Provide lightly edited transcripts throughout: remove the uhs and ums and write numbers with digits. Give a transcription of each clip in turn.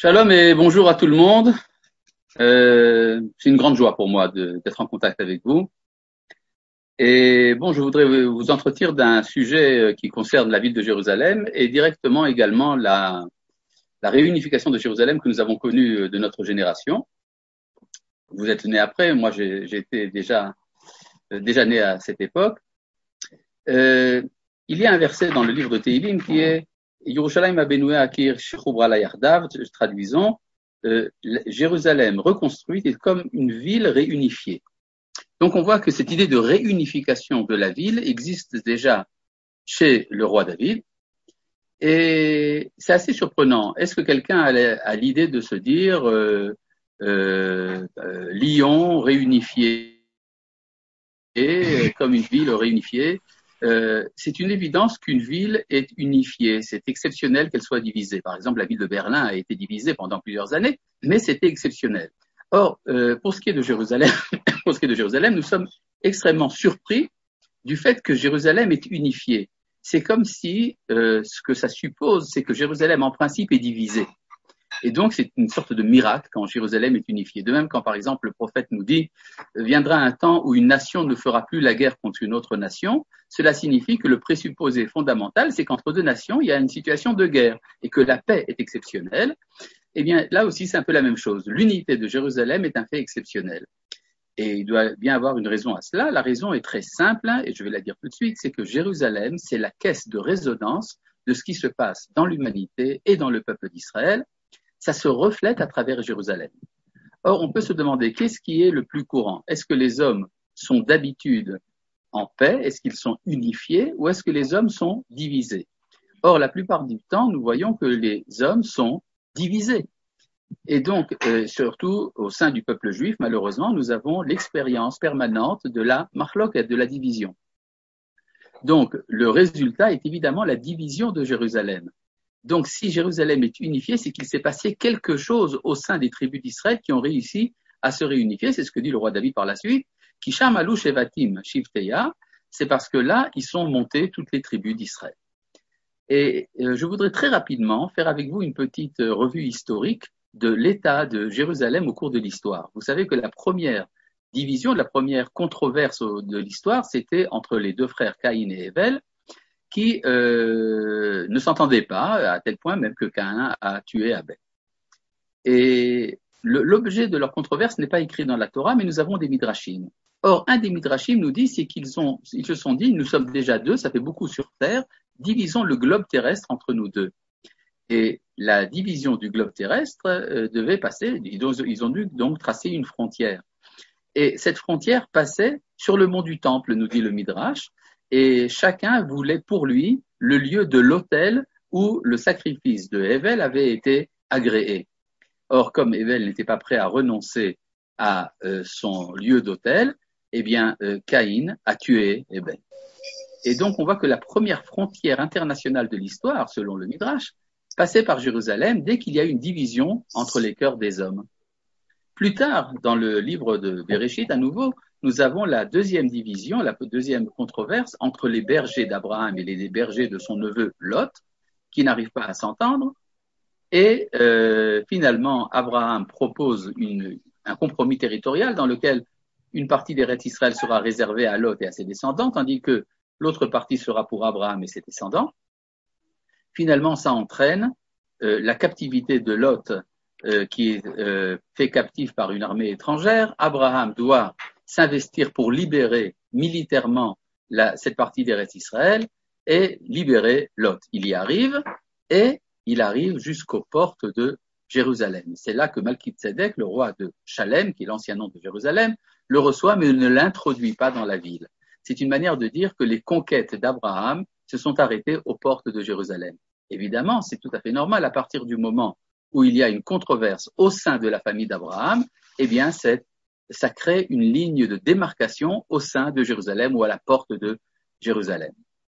Shalom et bonjour à tout le monde. C'est une grande joie pour moi d'être en contact avec vous. Et bon, je voudrais vous entretenir d'un sujet qui concerne la ville de Jérusalem et directement également la réunification de Jérusalem que nous avons connue de notre génération. Vous êtes né après, moi j'ai été déjà né à cette époque. Il y a un verset dans le livre de Tehillim qui est Yerushalayim Abenoué Akir Shechubra la Yardav, traduisons, Jérusalem reconstruite est comme une ville réunifiée. Donc on voit que cette idée de réunification de la ville existe déjà chez le roi David. Et c'est assez surprenant. Est-ce que quelqu'un a l'idée de se dire Lyon réunifié comme une ville réunifiée? C'est une évidence qu'une ville est unifiée. C'est exceptionnel qu'elle soit divisée. Par exemple, la ville de Berlin a été divisée pendant plusieurs années, mais c'était exceptionnel. Or, pour ce qui est de Jérusalem, nous sommes extrêmement surpris du fait que Jérusalem est unifiée. C'est comme si ce que ça suppose, c'est que Jérusalem, en principe, est divisée. Et donc, c'est une sorte de miracle quand Jérusalem est unifiée. De même, quand par exemple le prophète nous dit « Viendra un temps où une nation ne fera plus la guerre contre une autre nation », cela signifie que le présupposé fondamental, c'est qu'entre deux nations, il y a une situation de guerre et que la paix est exceptionnelle. Eh bien, là aussi, c'est un peu la même chose. L'unité de Jérusalem est un fait exceptionnel. Et il doit bien avoir une raison à cela. La raison est très simple, et je vais la dire tout de suite, c'est que Jérusalem, c'est la caisse de résonance de ce qui se passe dans l'humanité et dans le peuple d'Israël. Ça se reflète à travers Jérusalem. Or, on peut se demander qu'est-ce qui est le plus courant? Est-ce que les hommes sont d'habitude en paix? Est-ce qu'ils sont unifiés? Ou est-ce que les hommes sont divisés? Or, la plupart du temps, nous voyons que les hommes sont divisés. Et donc, surtout au sein du peuple juif, malheureusement, nous avons l'expérience permanente de la marloquette, de la division. Donc, le résultat est évidemment la division de Jérusalem. Donc, si Jérusalem est unifiée, c'est qu'il s'est passé quelque chose au sein des tribus d'Israël qui ont réussi à se réunifier. C'est ce que dit le roi David par la suite. Kisham alou shevatim shivteya, c'est parce que là, ils sont montés toutes les tribus d'Israël. Et je voudrais très rapidement faire avec vous une petite revue historique de l'état de Jérusalem au cours de l'histoire. Vous savez que la première division, la première controverse de l'histoire, c'était entre les deux frères Caïn et Hével, qui ne s'entendaient pas, à tel point même que Caïn a tué Abel. Et l'objet de leur controverse n'est pas écrit dans la Torah, mais nous avons des midrashim. Or, un des midrashim nous dit, c'est qu'ils se sont dit, nous sommes déjà deux, ça fait beaucoup sur Terre, divisons le globe terrestre entre nous deux. Et la division du globe terrestre devait passer, ils ont dû donc tracer une frontière. Et cette frontière passait sur le mont du Temple, nous dit le midrash, et chacun voulait pour lui le lieu de l'autel où le sacrifice de Hével avait été agréé. Or, comme Hével n'était pas prêt à renoncer à son lieu d'autel, eh bien, Caïn a tué Hével. Et donc, on voit que la première frontière internationale de l'histoire, selon le Midrash, passait par Jérusalem dès qu'il y a une division entre les cœurs des hommes. Plus tard, dans le livre de Bereshit, à nouveau, nous avons la deuxième division, la deuxième controverse entre les bergers d'Abraham et les bergers de son neveu Lot, qui n'arrivent pas à s'entendre. Et finalement, Abraham propose un compromis territorial dans lequel une partie d'Eretz Israël sera réservée à Lot et à ses descendants, tandis que l'autre partie sera pour Abraham et ses descendants. Finalement, ça entraîne la captivité de Lot qui est fait captif par une armée étrangère. Abraham doit s'investir pour libérer militairement cette partie d'Eretz Israël et libérer Lot. Il y arrive et il arrive jusqu'aux portes de Jérusalem. C'est là que Malki-Tzedek, le roi de Chalem, qui est l'ancien nom de Jérusalem, le reçoit mais ne l'introduit pas dans la ville. C'est une manière de dire que les conquêtes d'Abraham se sont arrêtées aux portes de Jérusalem. Évidemment, c'est tout à fait normal à partir du moment où il y a une controverse au sein de la famille d'Abraham, eh bien, ça crée une ligne de démarcation au sein de Jérusalem ou à la porte de Jérusalem.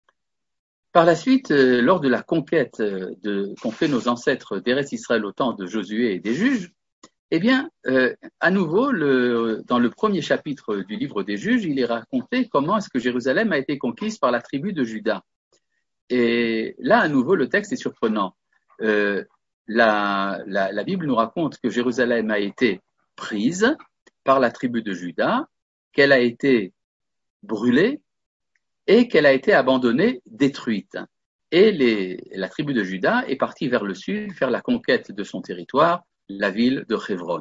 Par la suite, lors de la conquête qu'ont fait nos ancêtres d'Eretz Israël au temps de Josué et des juges, eh bien, à nouveau, dans le premier chapitre du livre des juges, il est raconté comment est-ce que Jérusalem a été conquise par la tribu de Juda. Et là, à nouveau, le texte est surprenant. la Bible nous raconte que Jérusalem a été prise par la tribu de Juda, qu'elle a été brûlée et qu'elle a été abandonnée, détruite. Et la tribu de Juda est partie vers le sud faire la conquête de son territoire, la ville de Hebron.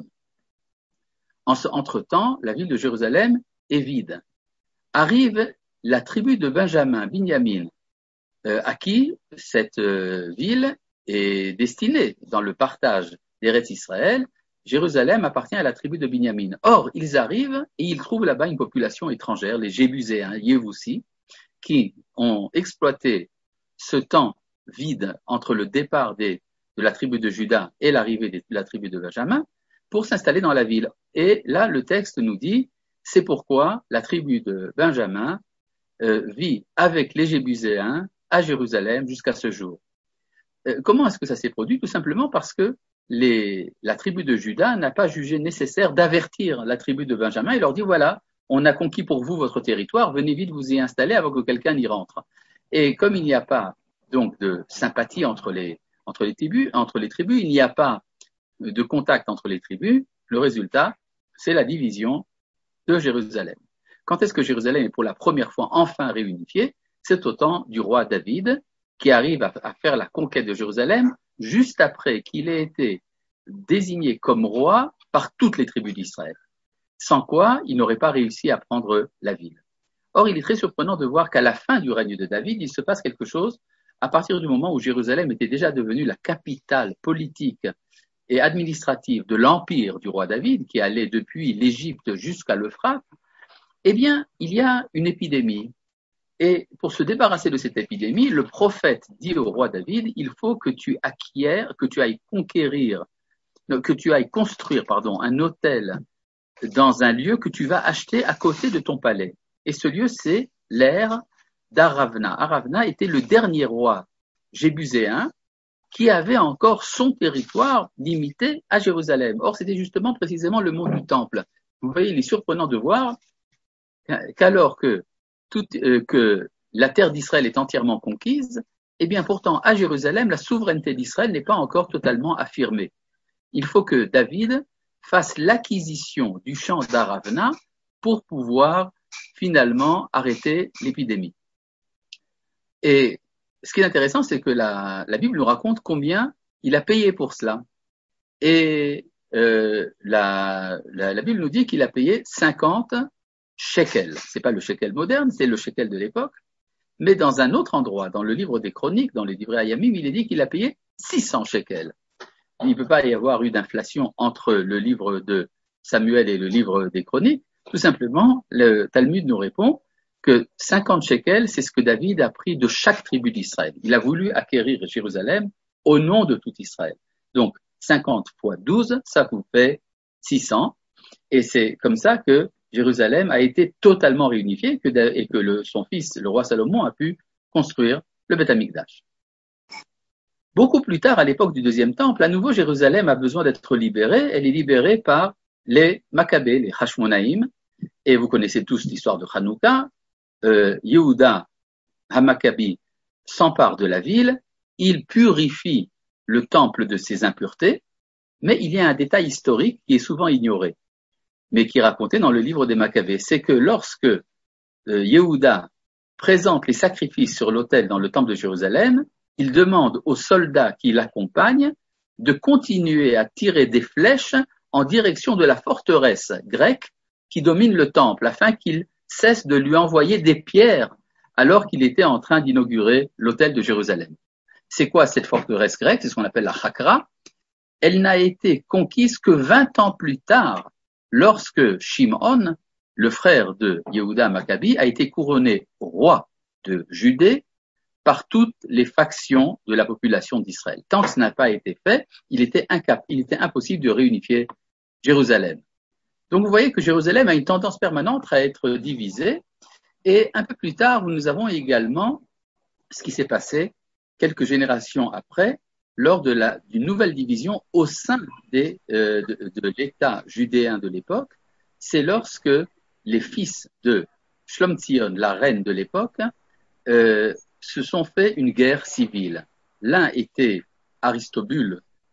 Entre-temps, la ville de Jérusalem est vide. Arrive la tribu de Benjamin, Binyamin, à qui cette ville est destinée dans le partage d'Eretz Israël. Jérusalem appartient à la tribu de Binyamin. Or, ils arrivent et ils trouvent là-bas une population étrangère, les Jébuséens, Yévoussi, qui ont exploité ce temps vide entre le départ de la tribu de Juda et l'arrivée de la tribu de Benjamin pour s'installer dans la ville. Et là, le texte nous dit, c'est pourquoi la tribu de Benjamin vit avec les Jébuséens à Jérusalem jusqu'à ce jour. Comment est-ce que ça s'est produit? Tout simplement parce que la tribu de Juda n'a pas jugé nécessaire d'avertir la tribu de Benjamin et leur dit, voilà, on a conquis pour vous votre territoire, venez vite vous y installer avant que quelqu'un n'y rentre. Et comme il n'y a pas donc de sympathie entre les tribus, il n'y a pas de contact entre les tribus, le résultat, c'est la division de Jérusalem. Quand est-ce que Jérusalem est pour la première fois enfin réunifiée? C'est au temps du roi David qui arrive à faire la conquête de Jérusalem juste après qu'il ait été désigné comme roi par toutes les tribus d'Israël. Sans quoi, il n'aurait pas réussi à prendre la ville. Or, il est très surprenant de voir qu'à la fin du règne de David, il se passe quelque chose à partir du moment où Jérusalem était déjà devenue la capitale politique et administrative de l'empire du roi David, qui allait depuis l'Égypte jusqu'à l'Euphrate. Eh bien, il y a une épidémie. Et pour se débarrasser de cette épidémie, le prophète dit au roi David, il faut que tu ailles construire un autel dans un lieu que tu vas acheter à côté de ton palais. Et ce lieu, c'est l'ère d'Aravna. Aravna était le dernier roi jébuséen qui avait encore son territoire limité à Jérusalem. Or, c'était justement précisément le mont du Temple. Vous voyez, il est surprenant de voir qu'alors que la terre d'Israël est entièrement conquise, eh bien pourtant à Jérusalem, la souveraineté d'Israël n'est pas encore totalement affirmée. Il faut que David fasse l'acquisition du champ d'Aravna pour pouvoir finalement arrêter l'épidémie. Et ce qui est intéressant, c'est que la Bible nous raconte combien il a payé pour cela. Et la Bible nous dit qu'il a payé 50 shekels. C'est pas le shekel moderne, c'est le shekel de l'époque. Mais dans un autre endroit, dans le livre des Chroniques, dans les livrets Hayamim, il est dit qu'il a payé 600 shekels. Il ne peut pas y avoir eu d'inflation entre le livre de Samuel et le livre des Chroniques. Tout simplement, le Talmud nous répond que 50 shekels, c'est ce que David a pris de chaque tribu d'Israël. Il a voulu acquérir Jérusalem au nom de tout Israël. Donc, 50 fois 12, ça vous fait 600. Et c'est comme ça que Jérusalem a été totalement réunifiée et que son fils, le roi Salomon, a pu construire le Beth Amikdash. Beaucoup plus tard, à l'époque du deuxième temple, à nouveau Jérusalem a besoin d'être libérée. Elle est libérée par les Maccabées, les Hashmonaïm. Et vous connaissez tous l'histoire de Hanouka. Yehuda HaMaccabi s'empare de la ville. Il purifie le temple de ses impuretés. Mais il y a un détail historique qui est souvent ignoré, mais qui est raconté dans le livre des Maccabées. C'est que lorsque Yehuda présente les sacrifices sur l'autel dans le temple de Jérusalem, il demande aux soldats qui l'accompagnent de continuer à tirer des flèches en direction de la forteresse grecque qui domine le temple, afin qu'il cesse de lui envoyer des pierres alors qu'il était en train d'inaugurer l'autel de Jérusalem. C'est quoi cette forteresse grecque? C'est ce qu'on appelle la Chakra. Elle n'a été conquise que 20 ans plus tard, lorsque Shimon, le frère de Yehuda Maccabi, a été couronné roi de Judée par toutes les factions de la population d'Israël. Tant que ce n'a pas été fait, il était impossible de réunifier Jérusalem. Donc vous voyez que Jérusalem a une tendance permanente à être divisée. Et un peu plus tard, nous avons également ce qui s'est passé quelques générations après, lors d'une nouvelle division au sein de l'État judéen de l'époque. C'est lorsque les fils de Shlomtzion, la reine de l'époque, se sont fait une guerre civile. L'un était Aristobule,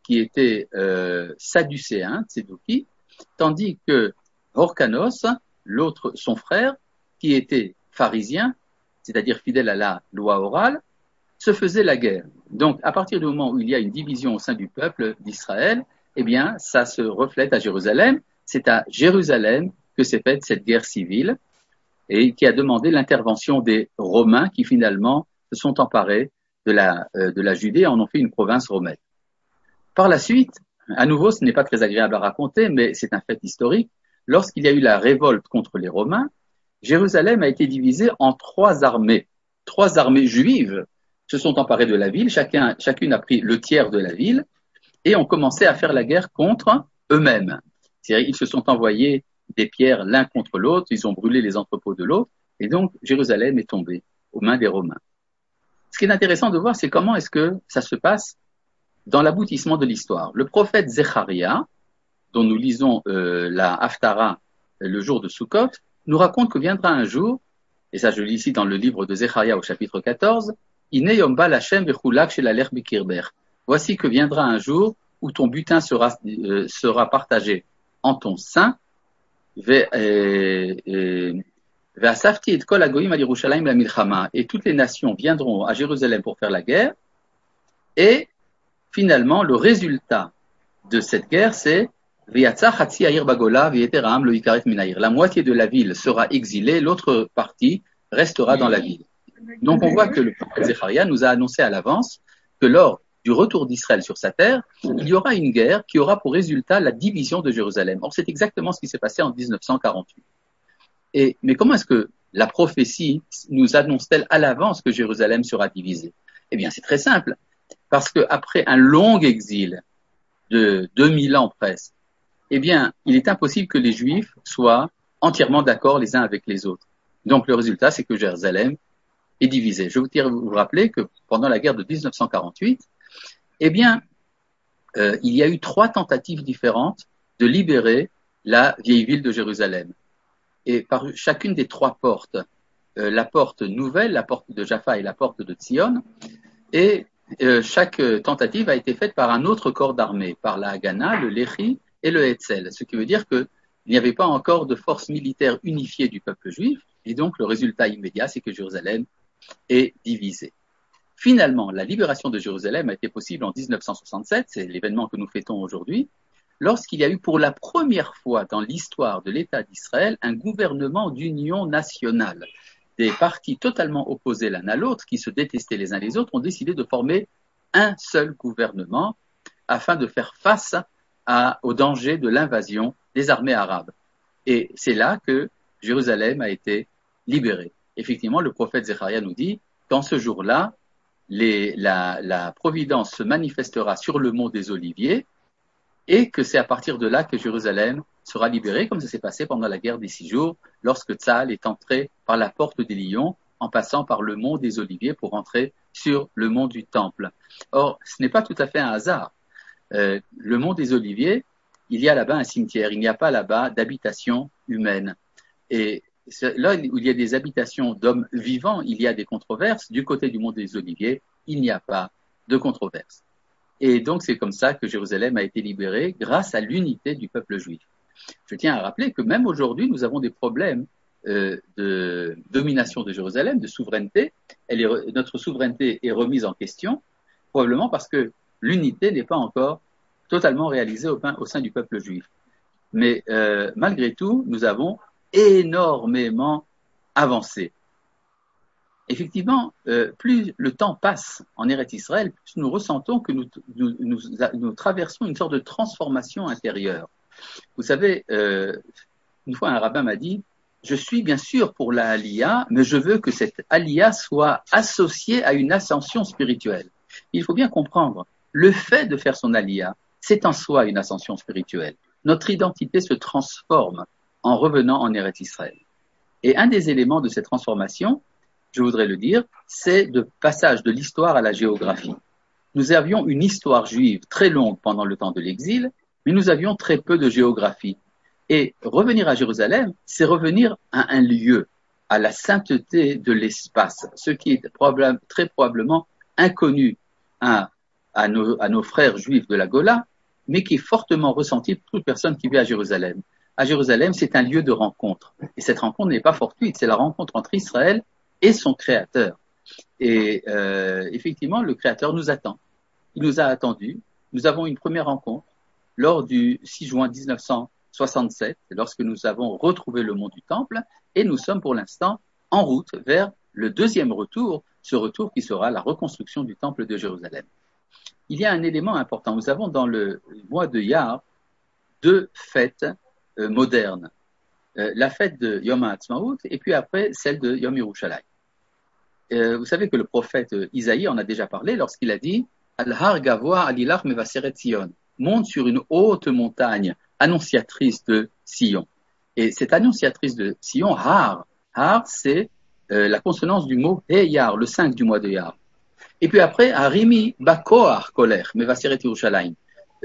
qui était sadducéen, tzeduki, tandis que Horkanos, l'autre, son frère, qui était pharisien, c'est-à-dire fidèle à la loi orale, se faisait la guerre. Donc, à partir du moment où il y a une division au sein du peuple d'Israël, eh bien, ça se reflète à Jérusalem. C'est à Jérusalem que s'est faite cette guerre civile et qui a demandé l'intervention des Romains qui finalement se sont emparés de la Judée et en ont fait une province romaine. Par la suite, à nouveau, ce n'est pas très agréable à raconter, mais c'est un fait historique. Lorsqu'il y a eu la révolte contre les Romains, Jérusalem a été divisée en trois armées. Trois armées juives se sont emparées de la ville, chacune a pris le tiers de la ville et ont commencé à faire la guerre contre eux-mêmes. C'est-à-dire, ils se sont envoyés des pierres l'un contre l'autre, ils ont brûlé les entrepôts de l'autre, et donc Jérusalem est tombée aux mains des Romains. Ce qui est intéressant de voir, c'est comment est-ce que ça se passe dans l'aboutissement de l'histoire. Le prophète Zecharia, dont nous lisons la Haftara le jour de Sukkot, nous raconte que viendra un jour, et ça je lis ici dans le livre de Zecharia au chapitre 14, Ine yom ba l'Hashem bechulak shel alech bikirber. Voici que viendra un jour où ton butin sera partagé en ton sein, et toutes les nations viendront à Jérusalem pour faire la guerre, et finalement, le résultat de cette guerre, c'est la moitié de la ville sera exilée, l'autre partie restera dans la ville. Donc on voit que le prophète Zecharia nous a annoncé à l'avance que lors du retour d'Israël sur sa terre, il y aura une guerre qui aura pour résultat la division de Jérusalem. Or, c'est exactement ce qui s'est passé en 1948. Mais comment est-ce que la prophétie nous annonce-t-elle à l'avance que Jérusalem sera divisée? Eh bien, c'est très simple. Parce qu'après un long exil de 2000 ans presque, eh bien, il est impossible que les Juifs soient entièrement d'accord les uns avec les autres. Donc, le résultat, c'est que Jérusalem est divisée. Je vais vous rappeler que pendant la guerre de 1948, eh bien, il y a eu 3 tentatives différentes de libérer la vieille ville de Jérusalem. Et par chacune des 3 portes, la porte nouvelle, la porte de Jaffa et la porte de Tzion, et chaque tentative a été faite par un autre corps d'armée, par la Haganah, le Lehi et le Hetzel, ce qui veut dire qu'il n'y avait pas encore de force militaire unifiée du peuple juif, et donc le résultat immédiat, c'est que Jérusalem est divisée. Finalement, la libération de Jérusalem a été possible en 1967, c'est l'événement que nous fêtons aujourd'hui, lorsqu'il y a eu pour la première fois dans l'histoire de l'État d'Israël un gouvernement d'union nationale. Des partis totalement opposés l'un à l'autre, qui se détestaient les uns les autres, ont décidé de former un seul gouvernement afin de faire face au danger de l'invasion des armées arabes. Et c'est là que Jérusalem a été libérée. Effectivement, le prophète Zecharia nous dit qu'en ce jour-là, la providence se manifestera sur le mont des Oliviers et que c'est à partir de là que Jérusalem sera libérée, comme ça s'est passé pendant la guerre des 6 jours, lorsque Tzahal est entré par la porte des Lions, en passant par le mont des Oliviers pour entrer sur le mont du Temple. Or, ce n'est pas tout à fait un hasard. Le mont des Oliviers, il y a là-bas un cimetière, il n'y a pas là-bas d'habitation humaine. Et là où il y a des habitations d'hommes vivants, il y a des controverses. Du côté du mont des Oliviers, il n'y a pas de controverses. Et donc, c'est comme ça que Jérusalem a été libérée grâce à l'unité du peuple juif. Je tiens à rappeler que même aujourd'hui, nous avons des problèmes de domination de Jérusalem, de souveraineté. Notre souveraineté est remise en question, probablement parce que l'unité n'est pas encore totalement réalisée au sein du peuple juif. Mais malgré tout, nous avons énormément avancé. Effectivement, plus le temps passe en Eretz Israël, plus nous ressentons que nous traversons une sorte de transformation intérieure. Vous savez, une fois un rabbin m'a dit, je suis bien sûr pour la Aliyah, mais je veux que cette Aliyah soit associée à une ascension spirituelle. Il faut bien comprendre, le fait de faire son Aliyah, c'est en soi une ascension spirituelle. Notre identité se transforme en revenant en Eretz Israël. Et un des éléments de cette transformation, je voudrais le dire, c'est le passage de l'histoire à la géographie. Nous avions une histoire juive très longue pendant le temps de l'exil, mais nous avions très peu de géographie. Et revenir à Jérusalem, c'est revenir à un lieu, à la sainteté de l'espace, ce qui est très probablement inconnu à à nos frères juifs de la Gola, mais qui est fortement ressenti par toute personne qui vit à Jérusalem. À Jérusalem, c'est un lieu de rencontre. Et cette rencontre n'est pas fortuite, c'est la rencontre entre Israël et son Créateur. Et effectivement, le Créateur nous attend. Il nous a attendus. Nous avons une première rencontre lors du 6 juin 1967, lorsque nous avons retrouvé le mont du Temple, et nous sommes pour l'instant en route vers le deuxième retour, ce retour qui sera la reconstruction du Temple de Jérusalem. Il y a un élément important. Nous avons dans le mois de Iyar deux fêtes modernes. La fête de Yom HaAtzmaut et puis après celle de Yom Yerushalayim. Vous savez que le prophète Isaïe en a déjà parlé lorsqu'il a dit Al-Har Gavoa Alilach Mevaseret Sion, monte sur une haute montagne annonciatrice de Sion. Et cette annonciatrice de Sion, Har, c'est la consonance du mot Heyar, le 5 du mois de Iyar. Et puis après, Harimi Bakoar Koler Mevaseret Yerushalayim,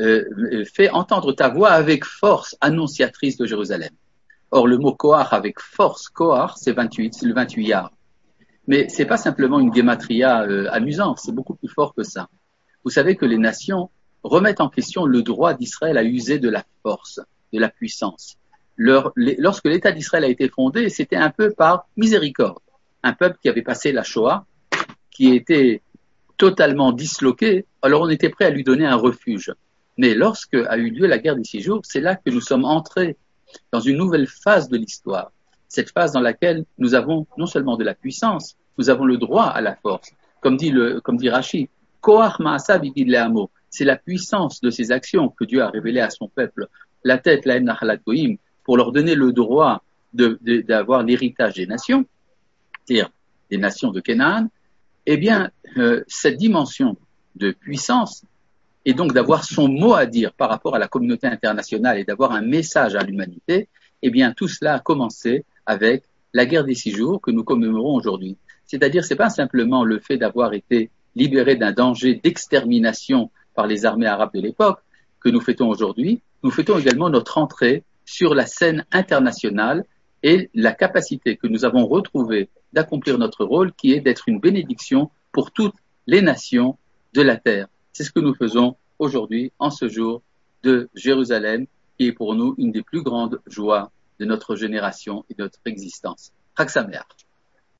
fais entendre ta voix avec force, annonciatrice de Jérusalem. Or, le mot Koar avec force, Koar, c'est 28, c'est le 28 Iyar. Mais c'est pas simplement une gématria amusante, c'est beaucoup plus fort que ça. Vous savez que les nations remettent en question le droit d'Israël à user de la force, de la puissance. Lorsque l'État d'Israël a été fondé, c'était un peu par miséricorde. Un peuple qui avait passé la Shoah, qui était totalement disloqué, alors on était prêt à lui donner un refuge. Mais lorsque a eu lieu la guerre des 6 jours, c'est là que nous sommes entrés dans une nouvelle phase de l'histoire. Cette phase dans laquelle nous avons non seulement de la puissance, nous avons le droit à la force. Comme dit Rashi, Koach Ma'asa Bigid Le'amo, c'est la puissance de ces actions que Dieu a révélées à son peuple, la tête, la Nachalat Goïm, pour leur donner le droit d'avoir l'héritage des nations, c'est-à-dire des nations de Canaan. Eh bien, cette dimension de puissance, et donc d'avoir son mot à dire par rapport à la communauté internationale et d'avoir un message à l'humanité, eh bien, tout cela a commencé avec la guerre des 6 jours que nous commémorons aujourd'hui. C'est-à-dire, c'est pas simplement le fait d'avoir été libéré d'un danger d'extermination par les armées arabes de l'époque que nous fêtons aujourd'hui, nous fêtons également notre entrée sur la scène internationale et la capacité que nous avons retrouvée d'accomplir notre rôle qui est d'être une bénédiction pour toutes les nations de la terre. C'est ce que nous faisons aujourd'hui en ce jour de Jérusalem qui est pour nous une des plus grandes joies de notre génération et de notre existence. Chag Sameach.